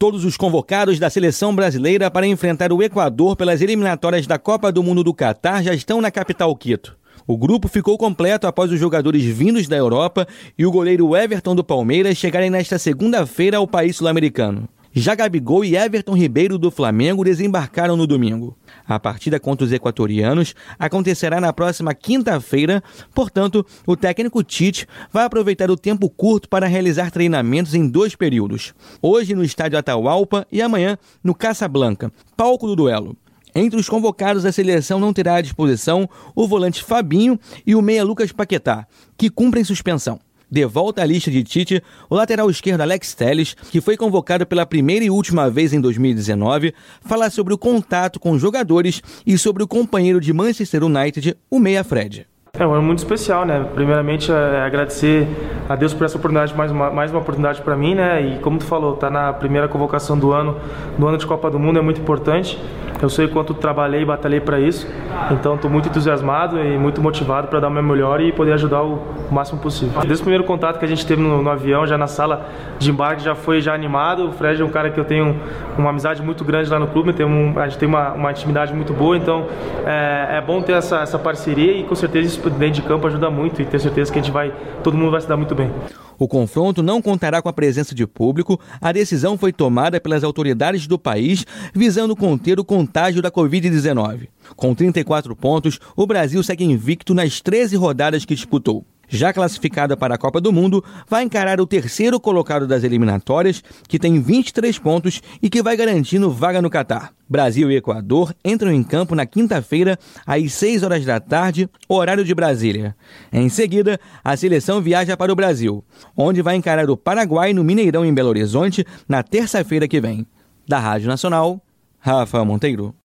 Todos os convocados da seleção brasileira para enfrentar o Equador pelas eliminatórias da Copa do Mundo do Catar já estão na capital Quito. O grupo ficou completo após os jogadores vindos da Europa e o goleiro Everton do Palmeiras chegarem nesta segunda-feira ao país sul-americano. Já Gabigol e Everton Ribeiro do Flamengo desembarcaram no domingo. A partida contra os equatorianos acontecerá na próxima quinta-feira, portanto, o técnico Tite vai aproveitar o tempo curto para realizar treinamentos em 2 períodos. Hoje no estádio Atahualpa e amanhã no Casablanca, palco do duelo. Entre os convocados, a seleção não terá à disposição o volante Fabinho e o meia Lucas Paquetá, que cumprem suspensão. De volta à lista de Tite, o lateral esquerdo Alex Telles, que foi convocado pela primeira e última vez em 2019, fala sobre o contato com jogadores e sobre o companheiro de Manchester United, o meia Fred. É um ano muito especial, né? Primeiramente, agradecer a Deus por essa oportunidade, mais uma oportunidade para mim, né? E como tu falou, tá na primeira convocação do ano de Copa do Mundo, é muito importante. Eu sei o quanto trabalhei e batalhei para isso, então estou muito entusiasmado e muito motivado para dar o meu melhor e poder ajudar o máximo possível. Desde o primeiro contato que a gente teve no avião, já na sala de embarque, já foi animado. O Fred é um cara que eu tenho uma amizade muito grande lá no clube, a gente tem uma intimidade muito boa, então é bom ter essa parceria e com certeza isso dentro de campo ajuda muito e tenho certeza que todo mundo vai se dar muito bem. O confronto não contará com a presença de público. A decisão foi tomada pelas autoridades do país visando conter o contágio da Covid-19. Com 34 pontos, o Brasil segue invicto nas 13 rodadas que disputou. Já classificada para a Copa do Mundo, vai encarar o terceiro colocado das eliminatórias, que tem 23 pontos e que vai garantindo vaga no Catar. Brasil e Equador entram em campo na quinta-feira, às 6 horas da tarde, horário de Brasília. Em seguida, a seleção viaja para o Brasil, onde vai encarar o Paraguai no Mineirão, em Belo Horizonte, na terça-feira que vem. Da Rádio Nacional, Rafael Monteiro.